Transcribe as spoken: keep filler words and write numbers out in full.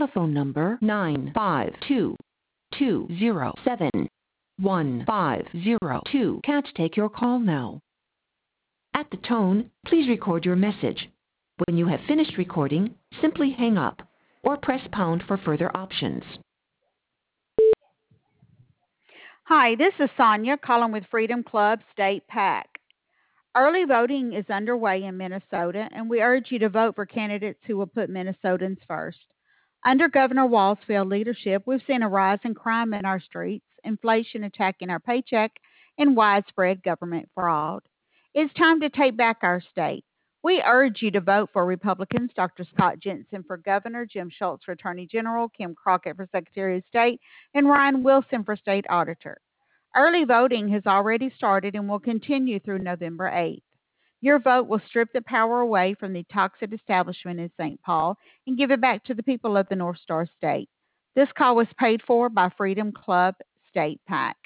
telephone number nine five two two zero seven one five zero two. Can't take your call now. At the tone, please record your message. When you have finished recording, simply hang up or press pound for further options. Hi, this is Sonia calling with Freedom Club State PAC. Early voting is underway in Minnesota, and we urge you to vote for candidates who will put Minnesotans first. Under Governor Walz's failed leadership, we've seen a rise in crime in our streets, inflation attacking our paycheck, and widespread government fraud. It's time to take back our state. We urge you to vote for Republicans, Doctor Scott Jensen for governor, Jim Schultz for attorney general, Kim Crockett for secretary of state, and Ryan Wilson for state auditor. Early voting has already started and will continue through November eighth. Your vote will strip the power away from the toxic establishment in Saint Paul and give it back to the people of the North Star State. This call was paid for by Freedom Club State PAC.